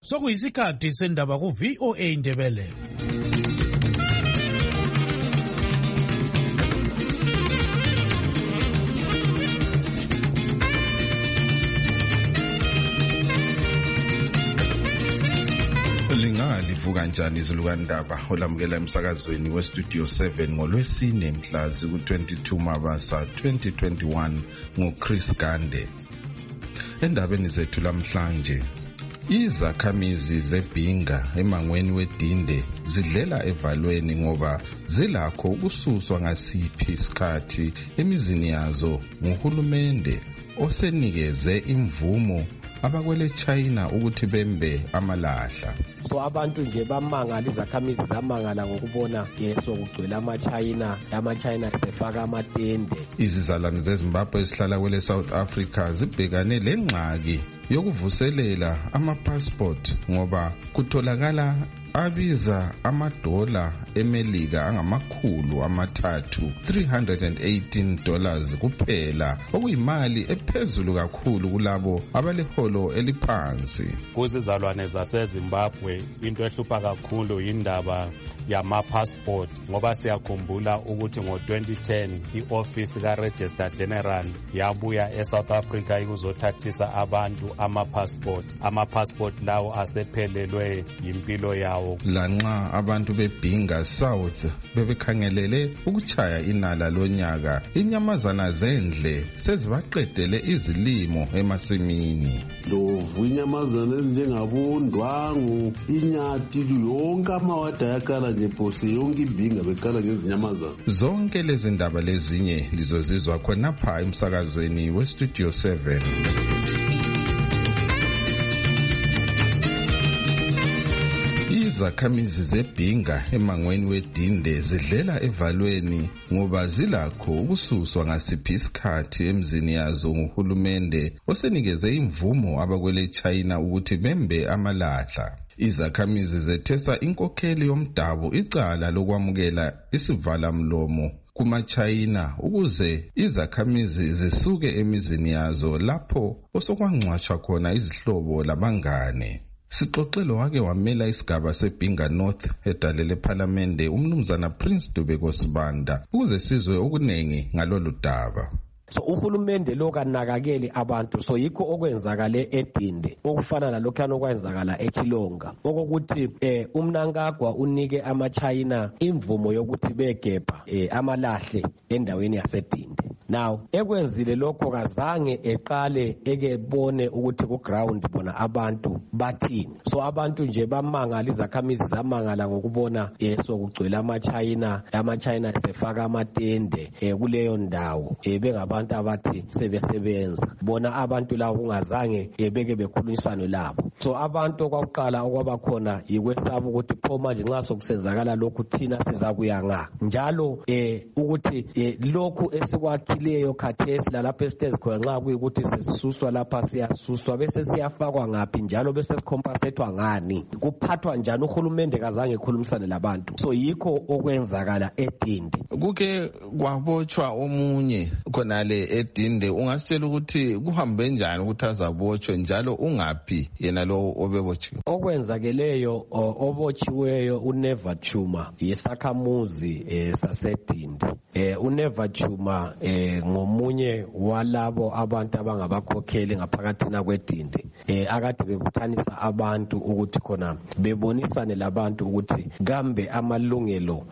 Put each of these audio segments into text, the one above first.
Sokuyisikhathi sendaba ku VOA Indebele. Livuka njani izulukandaba olamukela emsakazweni westudio 7 ngolwesine mhla ziku-22 Mabasa 2021 nguChris Gande. Endabeni zethu lamhlanje, izakhamizi zeBhinga emangweni weDinde zidlela evalweni ngoba zilakho ukususwa ngasiphi isikhathi emizini yazo nguhulumende osenikeze imvumo abakwele China ukuthi bembe amalahla. So abantu nje bamangala, izakhamizi zamangala ngokubona sokugcwele ama-China sefaka amatende. Izizalwane zeZimbabwe ezihlala kwele South Africa zibhekane lengxaki yokuvuselela ama-passport ngoba kutholakala abiza amadola eMelika $318 kuphela, okuyimali ephezulu kakhulu kulabo abaleholo eliphansi. Kuzizalwane zaseZimbabwe into ehlupha kakhulu indaba yama-passport ngoba siyakhumbula ukuthi ngo-2010 i-office ka-Register General yabuya eSouth Africa ikuzothathisa abantu ama-passport lawo asephelelwe yimpilo yawo. Lanxa abantu beBhinga South bebekhangelele ukuchaya inala lonyaka, inyamazana zendle sezibaqedele izilimo emasimini. Ndovu, inyamazana ezinjengabondwangu, inyathi, yonke amawada yakala nje phose yonke iBhinga bekala ngezinyamazana. Zonke lezi ndaba lezinye lizozizwa khonapha emsakazweni westudio 7. Izakhamizi zeBhinga emangweni weDinde zidlela evalweni ngoba zilakho ukususwa ngasiphi isikhathi emzini yazo nguhulumende osenikeze imvumo abakwele China ukuthi bembe amalahla. Izakhamizi zethesa inkokheli yomdabu icala lokwamukela isivala mlomo kuma-China ukuze izakhamizi zisuke emizini yazo lapho osokwangcwatshwa khona izihlobo labangane. Sixoxelo wake wamela isigaba seBhinga North edale lePhalamende umnumzana Prince Dubeko Sibanda ukuze sizwe okunengi ngalolu daba. So uhulumende lo kanakakeli abantu, so yikho okwenzakale eDinde okufana nalokhana okwenzakala eChilonga okokuthi uMnangagwa unike ama-China imvumo yokuthi begebha amalahle endaweni yaseDinde. Now ekwenzile lokho kazange eqale ekebone ukuthi ku ground bona abantu bathini. So abantu nje bamangala, izakhamizi zamangala ngokubona sokugcwele ama-China sefaka amatende kuleyo ndawo bengabantu abathi sebesebenza. Bona abantu labo kungazange beke bekhulunyisane labo. So abantu okwakuqala okwabakhona yikwesaba ukuthi pho manje nxa sokusenzakala lokhu thina sizakuya nga njalo ukuthi lokhu esikwakhileyo khathesi lalapho esitezi khona nxa kuyikuthi sesisuswa lapha siyasuswa bese siyafakwa ngaphi njalo bese sikhompasethwa ngani, kuphathwa njani. Uhulumende kazange ekhulumisane labantu. So yikho okwenzakala eDinde. Kuke kwabotshwa omunye khonale eDinde, ungasitshela ukuthi kuhambe njani ukuthi azabotshwe njalo ungaphi yena lo obebotshiwe? Okwenzakeleyo obotshiweyo uNeva Chuma yisakhamuzi saseDinde. uNeva Chuma ngomunye walabo abantu abangabakhokheli ngaphakathina kweDinde akade bebuthanisa abantu ukuthi khona bebonisane labantu ukuthi kambe amalungelo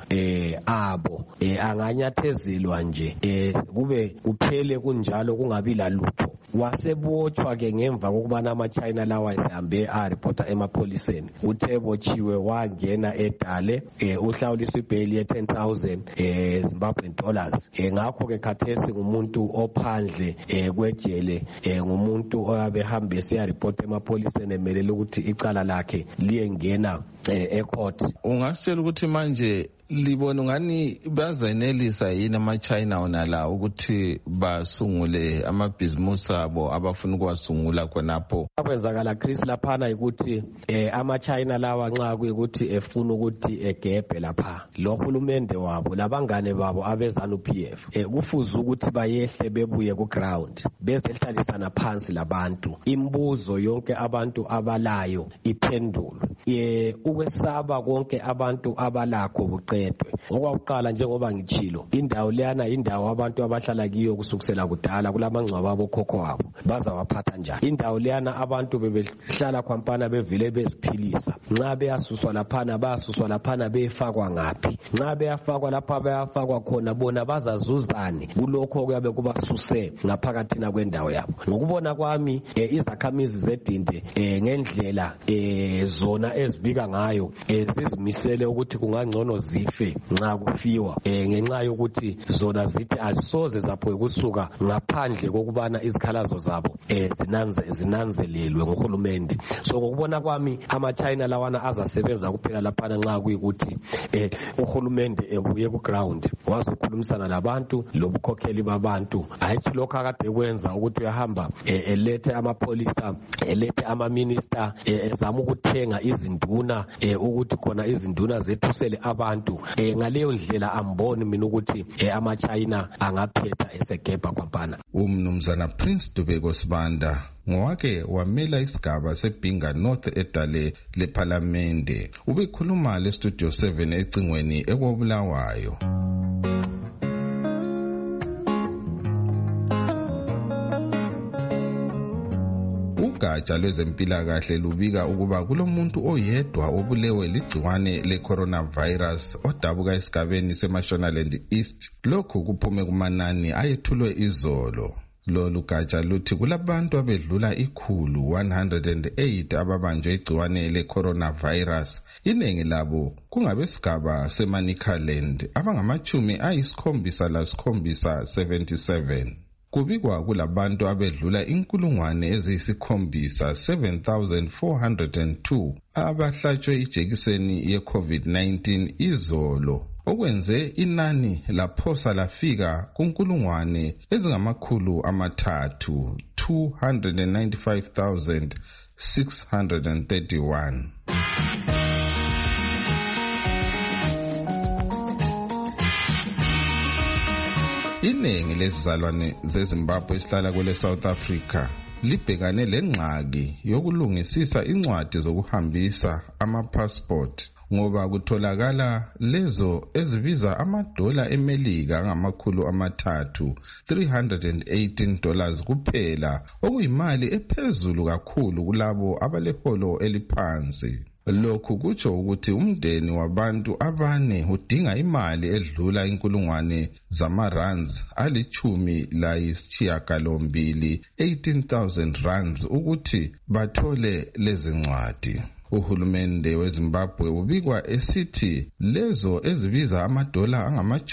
abo anganyathezelwa nje kube kuphele kunjalo kungabi lalutho. Wasebotshwa ke ngemva kokubana ama-China lawa ehambe areporta emapholiseni. Uthe botshiwe wangena edale uhlawuliswa ibheli ye$10,000 Zimbabwean dollars. Ngakho ke khathesi ngumuntu ophandle kwejele, ngumuntu oyabe hambe siyareporta emapholiseni emelele ukuthi icala lakhe liyengena ecourt. Ungasitshela ukuthi manje libona ngani bazenelisa yini ama-China wona la ukuthi basungule amabhizimusi abo abafuna ukuwasungula khonapho? Akwenzakala Chris laphana ukuthi ama-China lawa nxa kuyikuthi efuna ukuthi egebhe lapha lo hulumende wabo labangane babo abeZANU-PF kufuze ukuthi bayehle bebuye ku-ground bezehlalisana phansi labantu, imibuzo yonke abantu abalayo iphendulwe, ukwesaba konke abantu abalakho buqedwe. Okwakuqala njengoba ngitshilo, indawo leyana indawo abantu abahlala kiyo kusukisela kudala kulamangcwaba abokhokho wabo, bazawaphatha njani? Indawo leyana abantu bebehlala khwampana bevile beziphilisa, nxa beyasuswa laphana bayasuswa laphana befakwa ngaphi? Nxa beyafakwa lapha beyafakwa khona bona bazazuzani kulokho okuyabe kubasuse ngaphakathina kwendawo yabo. Ngokubona kwami izakhamizi zedinde ngendlela zona ezibika ngayo zizimisele ukuthi kungangcono zife nxa kufiwa, ngenxa yokuthi zona zithi azisoze zaphoke kusuka ngaphandle kokubana izikhalazo zabo zinanzelelwe nguhulumende. So ngokubona kwami ama-China lawana azasebenza kuphela laphana nxa kuyikuthi uhulumende ebuye ku-ground wazokhulumisana labantu lobukhokheli babantu, hayithi lokho akade kwenza ukuthi uyahamba elethe amapholisa elethe ama-minister ezama ukuthenga izinduna ukuthi khona izinduna zethusele abantu. Ngaleyo ndlela amboni mina ukuthi ama-China angaphetha esegebha khwampana. Umnumzana Prince Dubeko Sibanda ngowake wamela isigaba seBhinga North edale lephalamende. Ubekhuluma leStudio 7 ecingweni ekobulawayo. Ugatsha lwezempilakahle lubika ukuba kulomuntu oyedwa obulewe ligciwane le-coronavirus odabuka esigabeni seMashonaland East. Lokhu kuphume kumanani ayethulwe izolo. Lolu gatsha luthi kulabantu abedlula 108 ababanjwe igciwane le-coronavirus. Iningi labo kungabesigaba seManicaland abangama-77. Kubikwa kulabantu abedlula 7,402 abahlatshwe ijekiseni ye-COVID-19 izolo, okwenze inani laphosa lafika ku3 295,631. Iningi lezizalwane zeZimbabwe esihlala kwele South Africa libhekane lengxaki yokulungisisa incwadi zokuhambisa ama-passport ngoba kutholakala lezo ezibiza amadola eMelika $318 kuphela, okuyimali ephezulu kakhulu kulabo abaleholo eliphansi. Lokhu kutsho ukuthi umndeni wabantu abane udinga imali edlula 1,000 zamarands ali-18 rands ukuthi bathole lezi ncwadi. Uhulumende weZimbabwe ubikwa esithi lezo ezibiza amadola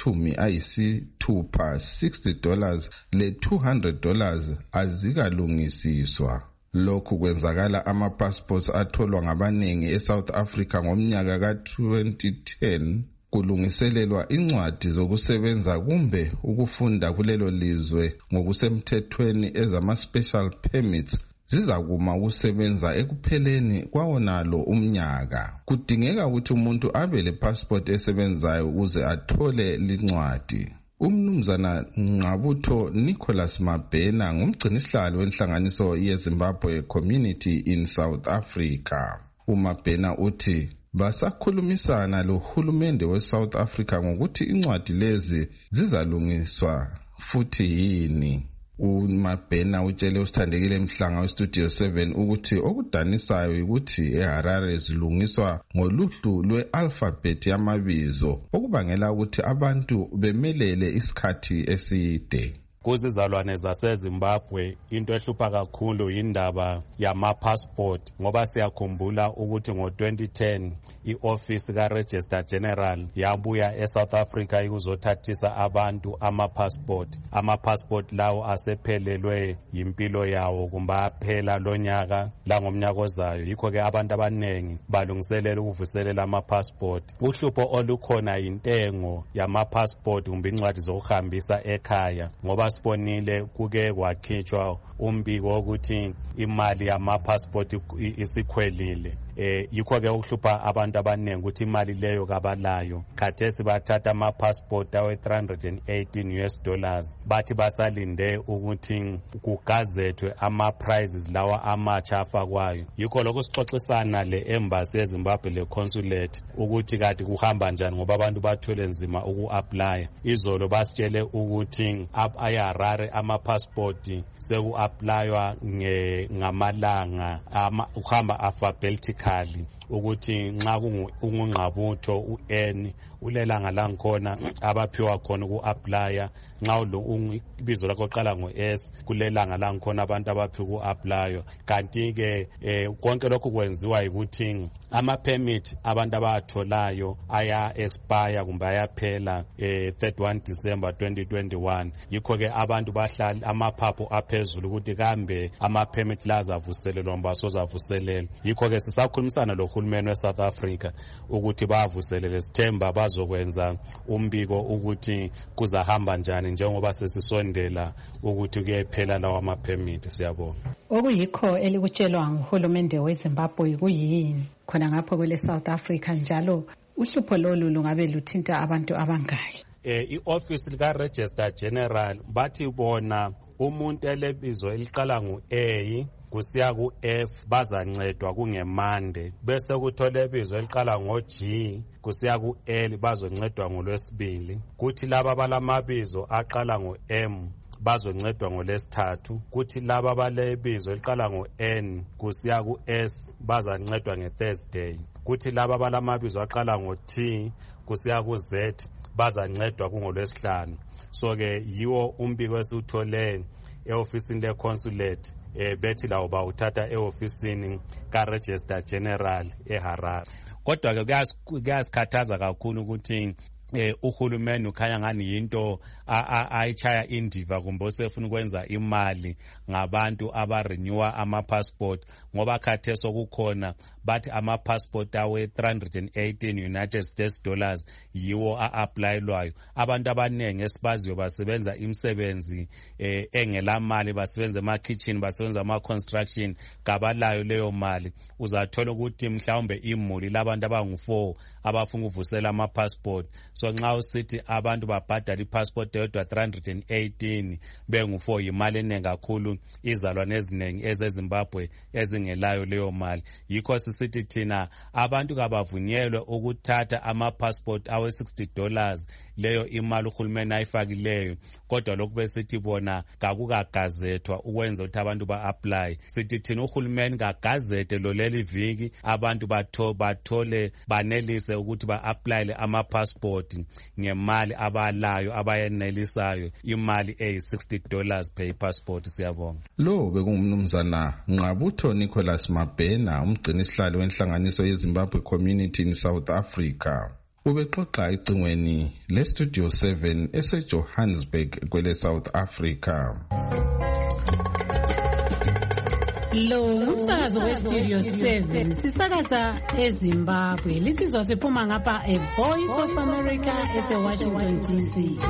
$60 le-$200 azikalungisiswa. Lokhu kwenzakala ama-passports atholwa ngabaningi eSouth Africa ngomnyaka ka-2010 kulungiselelwa incwadi zokusebenza kumbe ukufunda kulelo lizwe ngokusemthethweni ezama-special permits zizakuma ukusebenza ekupheleni kwawonalo umnyaka. Kudingeka ukuthi umuntu abe le-passport esebenzayo ukuze athole lincwadi. Umnumzana Ngqabutho Nicholas Mabhena ngumgcinisihlalo wenhlanganiso yeZimbabwe Community in South Africa. uMabhena uthi basakhulumisana lohulumende weSouth Africa ngokuthi incwadi lezi zizalungiswa futhi yini. uMabhena utshele usithandekile Mhlanga weStudio 7 ukuthi okudanisayo ukuthi eHarare zilungiswa ngoluhlu lwe-alphabet yamabizo okubangela ukuthi abantu bemelele isikhathi eside. kuzizalwane zaseZimbabwe into ehlupha kakhulu indaba yama-passport ngoba siyakhumbula ukuthi ngo-2010 i-office ka-Register General yabuya eSouth Africa ikuzothathisa abantu ama-passport lawo asephelelwe yimpilo yawo kumbe aphela lonyaka langomnyaka ozayo. Yikho-ke abantu abaningi balungiselela ukuvuselela ama-passport. Uhlupho olukhona yintengo yama-passport kumbe incwadi zokuhambisa ekhaya ngoba sibonile kuke kwakhitshwa umbiko wokuthi imali yama-passport isikhwelile. Yikho-ke ukuhlupha abantu abaningi ukuthi imali leyo kabalayo. Khathesi bathatha ama-passport $318 bathi basalinde ukuthi kugazethwe ama-prizes lawa amatsha afakwayo. Yikho lokho sixoxisana le-embassy yeZimbabwe le-consulate ukuthi kade kuhamba njani ngoba abantu bathwele nzima uku-aplya. Izolo basitshele ukuthi eHarare ama-passport seku-aplaywa ngamalanga ukuhamba alphabetically ukuthi nxa ungungqabutho u-N ulelanga langikhona abaphiwa khona uku-aplya. Nxa ibizo lakho qala ngo-S kulelanga langikhona abantu abaphiwa uku-aplya. Kanti-ke konke lokhu kwenziwa yikuthi ama-permit abantu abatholayo aya-expire kumbe ayaphela 31 December 2021. Yikho-ke abantu bahlala amaphaphu aphezulu ukuthi kambe ama-permit la azavuselelwa mba sozavuselela. Yikho-ke sisakhulumisana lohulumeni we-South Africa ukuthi bavuselele. Sithemba bazokwenza umbiko ukuthi kuzahamba njani njengoba sesisondela ukuthi kuyephela lawa ama-permit. Siyabonga. Okuyikho elikutshelwa nguhulumende weZimbabwe kuyini khona ngapho kwele South Africa, njalo uhlupho lolu lungabe luthinta abantu abangaki? I-office lika-Register General bathi bona umuntu elebizo eliqala ngo-A kusiya ku-F bazancedwa kungemande, bese kuthola ibizo eliqala ngo-G kusiya ku-L bazoncedwa ngolwesibili, kuthi laba balamabizo aqala ngo-M bazoncedwa ngolesithathu, kuthi laba balebizo eliqala ngo-N kusiya ku-S bazancedwa ngeThursday, kuthi laba balamabizo aqala ngo-T kusiya ku-Z bazancedwa kungolwesihlanu. So-ke yiwo umbiko esiwuthole e-ofisini le-consulate bethi lawo bawuthatha e-ofisini ka-Register General eHarare. Kodwa-ke kuyasikhathaza kakhulu ukuthi uhulumeni ukhanya ngani yinto ayitshaya indiva kumbe osefuna ukwenza imali ngabantu abarenewa ama-passport, ngoba khathesi okukhona bathi ama-passport awe-$318 United States dollars yiwo a-aplayelwayo. Abantu abaningi esibaziyo basebenza imisebenzi engela mali, basebenza ema-kitchen, basebenza ama-construction, kabalayo leyo mali. Uzathola ukuthi mhlawumbe imuli labantu abangu-4 abafuna ukuvusela ama-passport. So nxa usithi abantu babhadala i-passport eyodwa 318 bengu-4 yimali eningi kakhulu. Izalwane eziningi ezeZimbabwe ezingelayo leyo mali. Yikho sisithi thina abantu kabavunyelwe ukuthatha ama-passport awe-$60 leyo imali uhulumeni ayifakileyo, kodwa lokhu besithi bona kakukagazethwa ukwenza ukuthi abantu ba-apply. Sithi thina uhulumeni kagazete lo leli viki abantu bathole banelise ukuthi ba-applyele ama-passport ngemali abalayo abayenelisayo, imali eyi-$60 per passport. Siyabonga. Lo bekungumnumzana Ngqabutho Nicholas Mabhena, umgcinisihlalo wenhlanganiso yeZimbabwe Community in South Africa. Ubexoxa ecingweni le-Studio 7 eseJohannesburg kwele South Africa. Lo umsakazo we-Studio 7 sisakaza eZimbabwe. Lisizwa siphuma ngapha eVoice of America ese-Washington DC.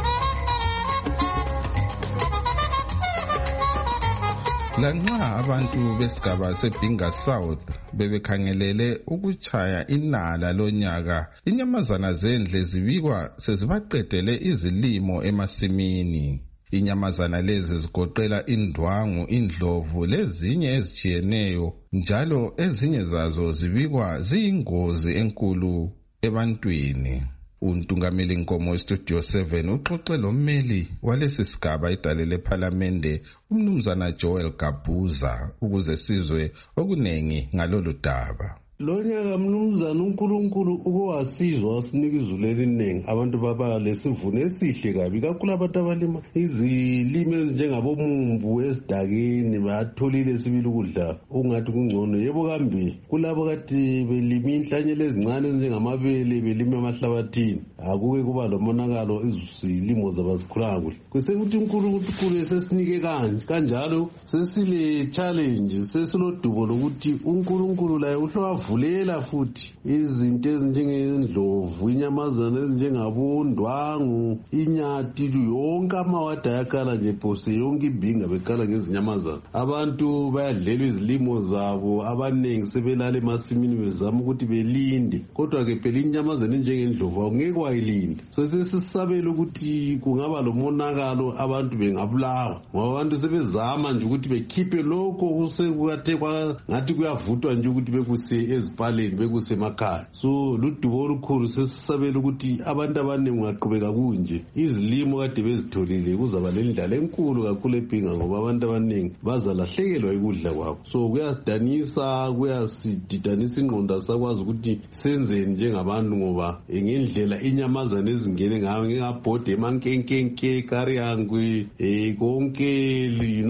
Lanxa abantu besigaba seBinga South bebekhangelele ukutshaya inala lonyaka, inyamazana zendle zibikwa sezibaqedele izilimo emasimini. Inyamazana lezi zigoqela indwangu, indlovu lezinye ezitshiyeneyo, njalo ezinye zazo zibikwa ziyingozi enkulu ebantwini. Untungameli Nkomo Studio 7 uxoxe lommeli walesi sigaba idale lephalamende umnumzana Joel Gabuza ukuze sizwe okunengi ngalolu daba. Lo nyaka mnumzana uNkulunkulu uke wasizwa wasinika izulu eliningi abantu baba lesivuno esihle kabi kakhulu abantu abalima izilimo ezinjengabomumbu esidakeni batholile sibili ukudla okungathi kungcono yebo kambe kulabo kade belima inhlanyelo ezincane ezinjengamabele belima emahlabathini akuke kuba lomonakalo izilimo zabazikhulanga kuhle kusekuthi uNkulunkulu esesinike kanjalo sesile challenge sesilodubo lokuthi uNkulunkulu laye uhlwavulela futhi izinto ezinjengendlovu inyamazana ezinjengabondwangu inyati yonke amawada ayakala nje phose yonke ibhinga bekala ngezinyamazana abantu bayadlela izilimo zabo abaningi sebelala emasimini bezama ukuthi belinde kodwa ke phela inyamazana enjengendlovu awungeke wayilinde so sesisabela ukuthi kungaba lomonakalo abantu bengabulawa ngoba abantu sebezama nje ukuthi bekhiphe lokho kusekuthe ngathi kuyavuthwa nje ukuthi bekuse ezipaleni bekuse emakhaya so ludubo olukhulu sesisabela ukuthi abantu abaningi ungaqhubeka kunje izilimo kade bezitholile kuzaba lendlala enkulu kakhulu ebhinga ngoba abantu abaningi bazalahlekelwa ikudla kwabo so kuyasidanisa kuyasididanisa ingqondo sakwazi ukuthi senzeni njengabantu ngoba ngendlela inyamazana ezingene ngayo ngingabhode emankenkenke kariyangwe konke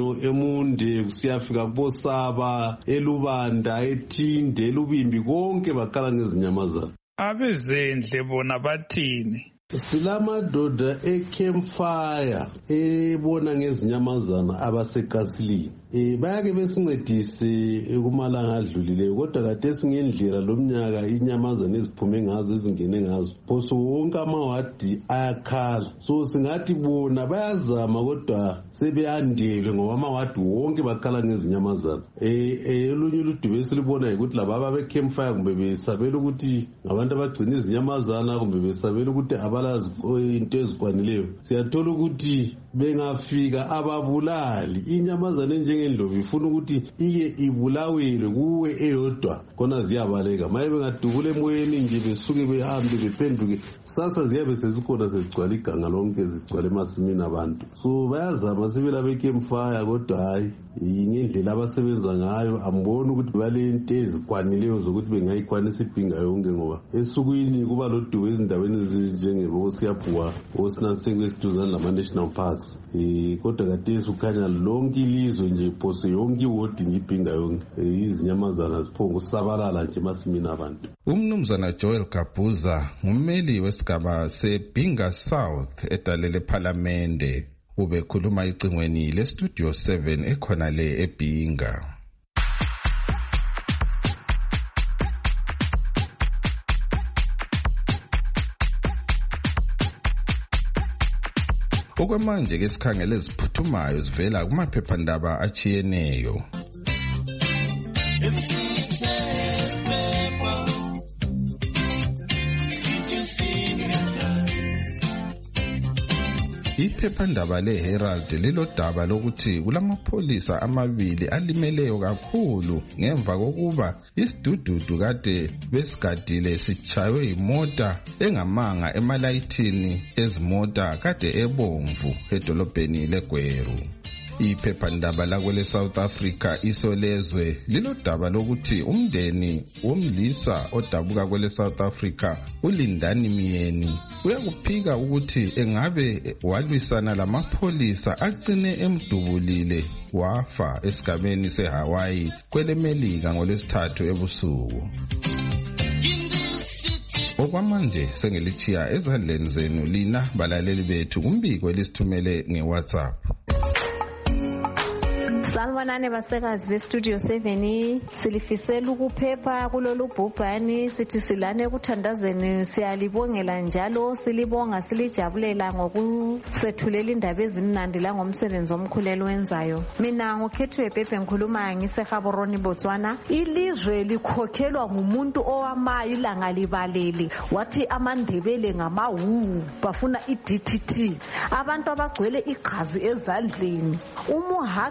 emunde kusiyafika kubosaba elubanda ethinde elubimbi konke bakala ngezinyamazana abezendle bona bathini silamadoda ecampfire ebona ngezinyamazana abaseKasilini bayake besincedise kumalanga adlulileyo kodwa kade singendlela lomnyaka inyamazana eziphume ngazo ezingene ngazo phoso wonke amawadi ayakhala so singathi bona bayazama kodwa sebeyandelwe ngoba amawadi wonke bakhala ngezinyamazana olunye uludubo esilibona ukuthi laba becampfire kumbe besabela ukuthi ngabantu abagcina izinyamazana kumbe besabela ukuthi abalazi into ezikwanileyo siyathola ukuthi bengafika ababulali inyamazana enjengendlovu ifuna ukuthi ike ibulawelwe kuwe eyodwa khona ziyabaleka maye bengadubula emoyeni nje besuke behambe bephenduke sasa ziyabe sezikhona sezigcwala iganga lonke zigcwala emasimini abantu so bayazama sibela becampfire kodwa hayi ngendlela abasebenza ngayo amboni ukuthi balento ezikwanileyo zokuthi bengayikwanisa ibhinga yonke ngoba esukwini kuba lodubo ezindaweni ezinjengebo siyabhuwa osinasenke esiduzane lama-national parks kodwa kadesi ukhanya lonke ilizwe nje phose yonke iwodi nje ibhinga yonke izinyamazana ziphonga usabalala nje emasimini abantu umnumzana Joel Kabuza ngummeli wesigaba seBhinga South edale lephalamende ubekhuluma icingweni lestudio 7 ekhona le eBhinga okwamanje ke sikhangele eziphuthumayo zivela kumaphephandaba achiyeneyo iphephandaba leHerald lilodaba lokuthi kulamapholisa amabili alimeleyo kakhulu ngemva kokuba isidududu kade besigadile sichaywe imota engamanga emalayithini ezimota kade ebomvu edolobheni leGweru iphephandaba lakwele South Africa isolezwe lilodaba lokuthi umndeni womlisa odabuka kwele South Africa uLindani Miyeni uyakuphika ukuthi engabe walwisana lamapholisa agcine emdubulile wafa esigabeni seHawaii kwele Melika ngolwesithathu ebusuku okwamanje sengelichiya ezandleni zenu lina balaleli bethu kumbiko elisithumele ngeWhatsApp Sanibonani basekazi bestudio 7 silifisela ukuphepha kulolu bhubhane sithi silane ekuthandazeni siyalibongela njalo silibonga silijabulela ngokusethulela indaba ezimnandi la ngomsebenzi omkhulu wenzayo mina ngokhethwe Pepe ngikhuluma ngiseGaborone Botswana ilizwe likhokhelwa ngumuntu owamayi ilanga libalele wathi amandebele ngamawu bafuna iDTT abantu abagcwele igazi ezandleni umuhadi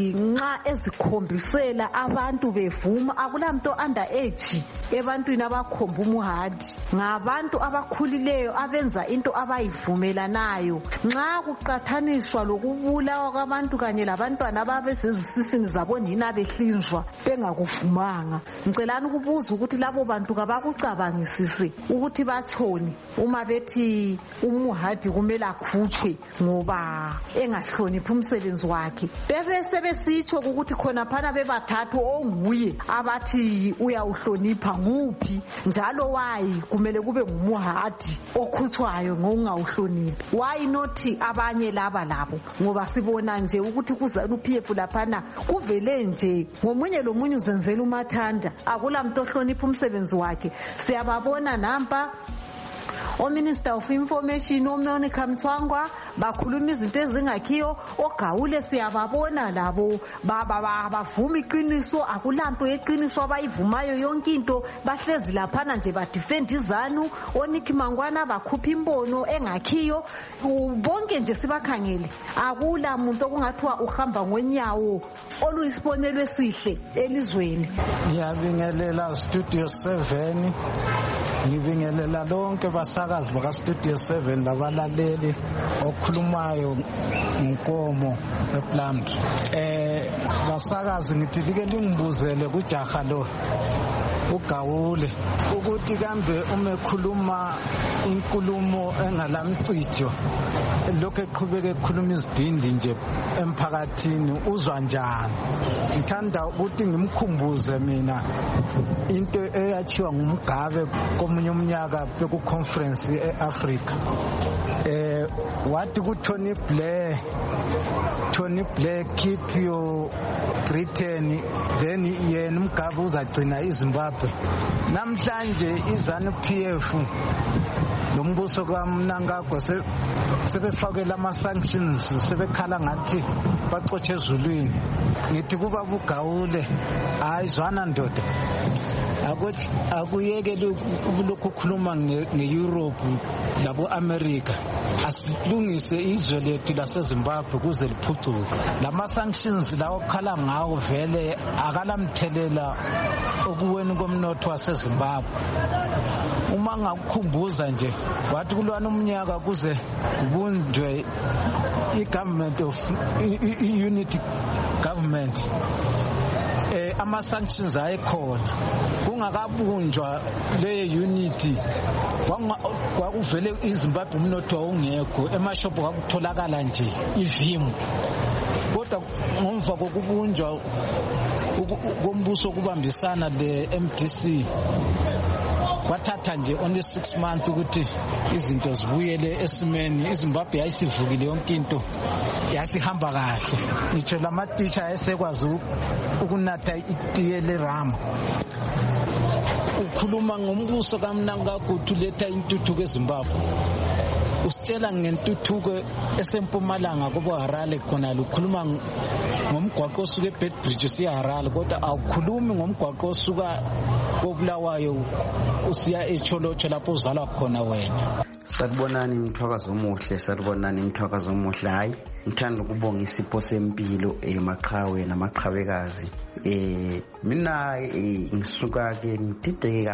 ukuthi nxa ezikhombisela abantu bevuma, akulamntu underage ebantwini abakhomba umuhadi, ngabantu abakhulileyo abenza into abayivumelanayo. Nxa kuqathaniswa lokubulawa kwabantu kanye labantwana ababeseziswisini zabonina behlinzwa bengakuvumanga, ngicelani ukubuza ukuthi labo bantu kabakucabangisise ukuthi batshoni uma bethi umuhadi kumele akhutshwe ngoba engahloniphi umsebenzi wakhe. Sebesitsho ukuthi khona phana bebathathu onguye abathi uyawuhlonipha nguphi njalo wayi kumele kube ngumuhadi okhutshwayo ngokungawuhloniphi. Why not abanye labo ngoba sibona nje ukuthi kuZANU-PF laphana kuvele nje ngomunye lomunye uzenzela umathanda, akulamntu ohlonipha umsebenzi wakhe. Siyababona nampa oMinister of Information uMonica Mthwangwa bakhuluma izinto ezingakhiyo, oGawule siyababona labo bavuma iqiniso, akulanto yeqiniso abayivumayo, yonke into bahlezi laphana nje badefend iZANU. oNicky Mangwana bakhupha imbono engakhiyo, bonke nje sibakhangele, akula muntu okungathiwa uhamba ngonyawo oluyisibonelo esihle elizweni. Ngiyabingelela Studio 7, ngibingelela lonke basakazi baka Studio 7 labalaleli okhulumayo Nkomo ePlant. Basakazi ngithi like lingibuzele kujaha lo uGawule ukuthi kambe umekhuluma inkulumo engalamcijo lokho eqhubeka ekhuluma izidindi nje emphakathini uzwa njani. Ngithanda ukuthi ngimkhumbuze mina into eyachiwa ngumGabe komunye umnyaka beku conference eAfrica. Wathi ku Tony Blair keep your Britain then yena umGabe uzagcina iZimbabwe. Namhlanje iZANU-PF lombuso kaMnangagwa sebefakela ama sanctions, sebekhala ngathi baxotshe ezulwini. Ngithi kuba buGawule ayizwana ndoda, akuyekele lokhu khuluma ngeEurope labo America, asilungise izwe lethu laseZimbabwe kuze liphucuke. Lama sanctions lawo khala ngawo vele akalamthelela okuweni komnotho waseZimbabwe. Uma ngakukhumbuza nje wathi kulwana umnyaka kuze kubunjwe i-government of unity government, ama sanctions ayekhona kungakabunjwa le unity, kwakuvele iZimbabwe umnotho ongekho, emashopho kwakutholakala nje ivimu. Kodwa ngomva kokubunjwa kombuso kubambisana le MDC kwathatha nje only 6 months ukuthi izinto zibuyele esimeni. iZimbabwe yayisivukile, yonke into yasihamba kahle. Ngitsho lamateacher ayesekwazi ukunatha itiye leRama. Ukhuluma ngombuso kaMnangagwa uletha intuthuko eZimbabwe, usitshela ngentuthuko esempumalanga kubo Harare khona, ukhuluma ngomgwaqo osuka eBedbridge usiya Harare, kodwa awukhulumi ngomgwaqo osuka koBulawayo usiya eCholocho lapho uzalwa khona wena. Sanibonani Mthwakazi omuhle, sanibonani Mthwakazi omuhle. Hayi, ngithanda ukubonga isipho sempilo emaqhawe namaqhawekazi. Mina ngisuka ke ngidideke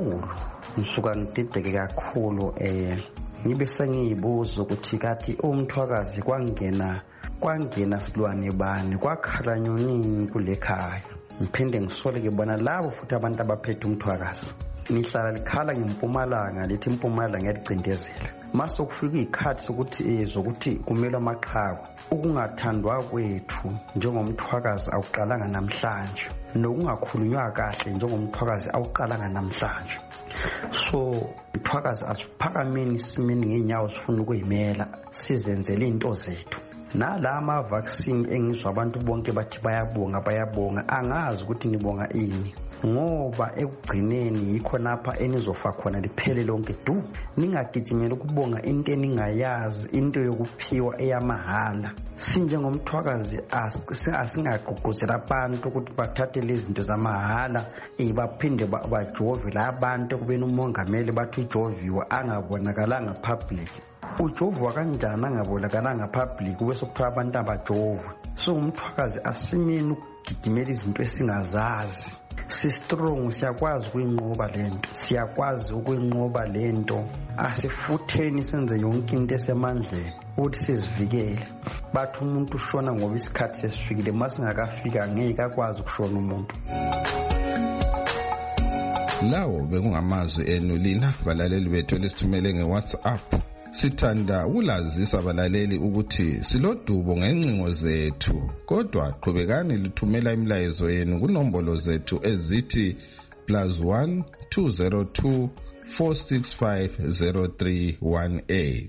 kakhulu, ngibe sengiyibuza ukuthi kathi uMthwakazi kwangena silwane bani, kwakhala nyonini kule khaya. Ngiphinde ngisoleke bona labo futhi abantu abaphethe uMthwakazi. Nihlala likhala ngeMpumalanga, lithi iMpumalanga yalicindezela. Mase kufika ikhathi zokuthi kumele amaqhawe. Ukungathandwa kwethu njengomthwakazi awuqalanga namhlanje, nokungakhulunywa kahle njengomthwakazi awuqalanga namhlanje. So umthwakazi asiphakameni simini ngenyawo sifuna ukuyimela, sizenzele into zethu. Nala ama vaccine engizwa abantu bonke bathi bayabonga, angazi ukuthi nibonga ini, ngoba ekugcineni yikho napha enizofa khona liphele lonke du. Ningagijimela ukubonga into eningayazi, into yokuphiwa eyamahala. Sinjengomthwakazi asingagqugquzela abantu ukuthi bathathe lezi zinto zamahala, baphinde bajove la abantu kubeni umongameli bathi ujoviwe angabonakalanga public. ujovwa kanjani angabonakalanga public kube sokuthiwa abantu abajovwe. So umthwakazi asimeni ukugijimela izinto esingazazi. Si-strong, siyakwazi ukuyinqoba lento, asifutheni senze yonke into esemandleni ukuthi sizivikele. Bathi umuntu ushona ngoba isikhathi sesifikile, masingakafika ngeke akwazi ukushona umuntu. Lawo bekungamazwi enu lina balaleli bethu lesithumele ngeWhatsApp. Sithanda ukulazisa abalaleli ukuthi silodubo ngencingo zethu, kodwa qhubekani lithumela imilayezo yenu kunombolo zethu ezithi +1 202 465 0318.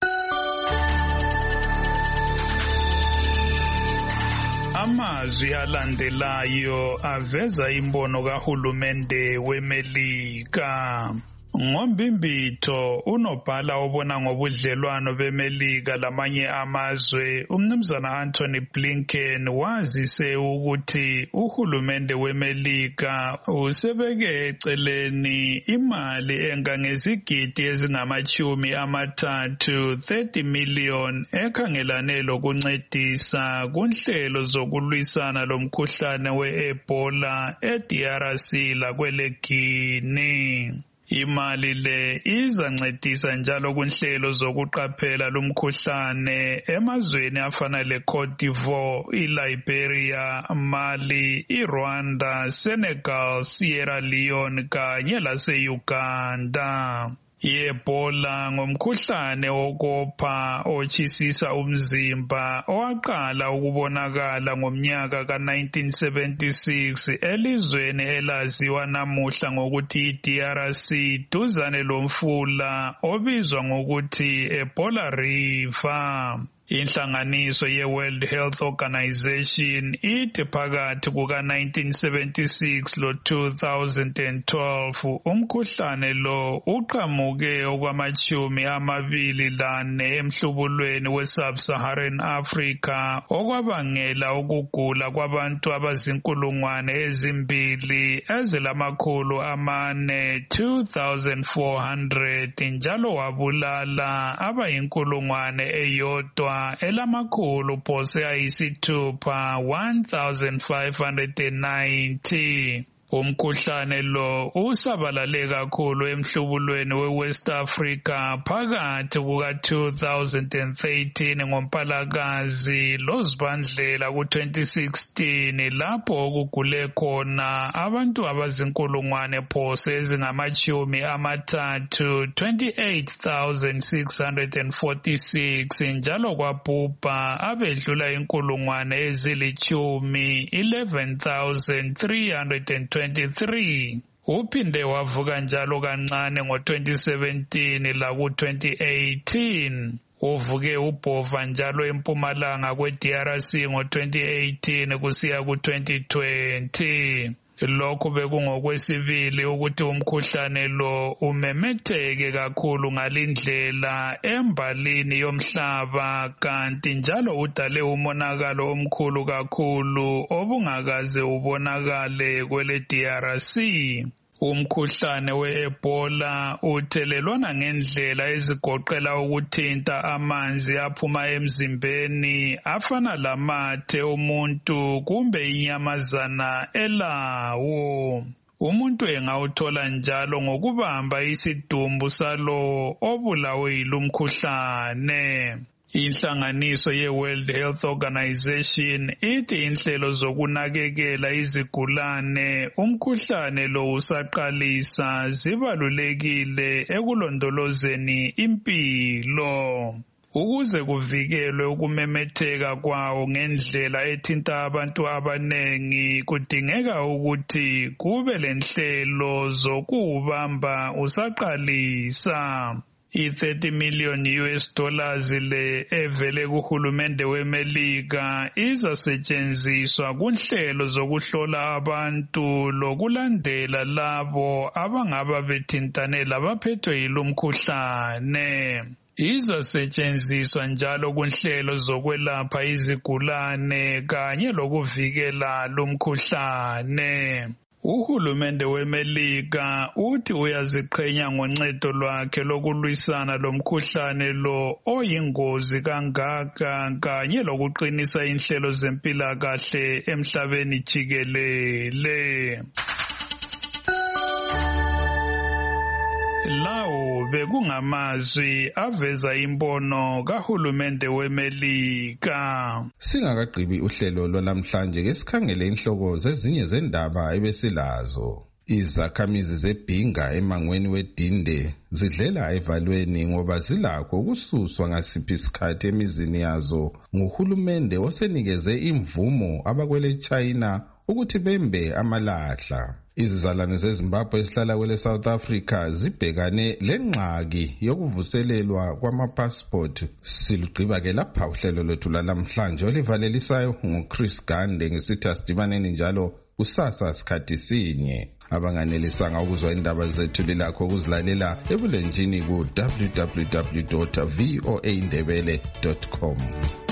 Amazwi alandelayo aveza imbono kahulumende weMelika. Ngombimbitho unobhala obona ngobudlelwano beMelika lamanye amazwe, umnumzana Anthony Blinken wazise ukuthi uhulumende weMelika usebeke eceleni imali engangezigidi ezingama-30 30 million ekhangelane lokuncedisa kunhlelo zokulwisana lomkhuhlane we-Ebola eDRC lakweleGuinea. Imali le izancedisa njalo kunhlelo zokuqaphela lumkhuhlane emazweni afana leCote d'Ivoire, iLiberia, Mali, iRwanda, Senegal, Sierra Leone kanye lase-Uganda. I-Ebola ngumkhuhlane wokopha otshisisa umzimba owaqala ukubonakala ngomnyaka ka-1976 elizweni elaziwa namuhla ngokuthi iDRC duzane lomfula obizwa ngokuthi Ebola River. Inhlanganiso ye-World Health Organization ithi phakathi kuka-1976 lo-2012 umkhuhlane lo uqhamuke okwama-24 emhlubulweni we-Sub-Saharan Africa okwabangela ukugula kwabantu abazinkulungwane ezimbili ezilamakhulu amane 2,400 njalo wabulala abayinkulungwane eyodwa elamakhulu phose ayisithupha 1,590. Umkhuhlane lo usabalale kakhulu emhlubulweni we-West Africa phakathi kuka-2013 ngoMpalakazi loZibandlela ku-2016 lapho okugule khona abantu abazinkulungwane phose ezingama-30 28,646 njalo kwabhubha abedlula inkulungwane ezilitshumi 11,323. Uphinde wavuka njalo kancane ngo-2017 laku-2018. Uvuke ubhova njalo empumalanga kwe-DRC ngo-2018 kusiya ku-2020. Lokhu bekungokwesibili ukuthi umkhuhlane lo umemetheke kakhulu ngalindlela embalini yomhlaba, kanti njalo udale umonakalo omkhulu kakhulu obungakaze ubonakale kwele DRC. Umkhuhlane we-Ebola uthelelwana ngendlela ezigoqela ukuthinta amanzi aphuma emzimbeni afana lamathe omuntu kumbe inyamazana elawo. Umuntu engawuthola njalo ngokubamba isidumbu salo obulawe yilumkhuhlane. Inhlanganiso ye-World Health Organization ithi inhlelo zokunakekela izigulane umkhuhlane lo usaqalisa zibalulekile ekulondolozeni impilo. Ukuze kuvikelwe ukumemetheka kwawo ngendlela ethinta abantu abanengi, kudingeka ukuthi kube lenhlelo zokuwubamba usaqalisa. I-$30 million le evele kuhulumende weMelika izasetshenziswa kunhlelo zokuhlola abantu lokulandela labo abangaba bethintane labaphethwe yilumkhuhlane. Izasetshenziswa njalo kunhlelo zokwelapha izigulane kanye lokuvikela lumkhuhlane. Uhulumende weMelika uthi uyaziqhenya ngoncedo lwakhe lokulwisana lomkhuhlane lo oyingozi kangaka kanye lokuqinisa inhlelo zempilakahle emhlabeni jikelele. Lawo bekungamazwi aveza imbono kahulumende weMelika. Singakagqibi uhlelo lwalamhlanje ke sikhangele inhloko zezinye zendaba ebesilazo. Izakhamizi zeBhinga emangweni weDinde zidlela evalweni ngoba zilakho ukususwa ngasiphi isikhathi emizini yazo nguhulumende osenikeze imvumo abakwele China ukuthi bembe amalahla. Izizalwane zeZimbabwe esihlala kwele South Africa zibhekane lenqaki yokuvuselelwa kwamapassport. Silugqiba ke lapha uhlelo lwethu lalamhlanje olivalelisayo nguChris Gande ngesithi asidibaneni njalo kusasa sikhathi sinye. Abanganelisanga ukuzwa indaba zethu lilakho ukuzilalela ebulenjini ku www.voaindebele.com.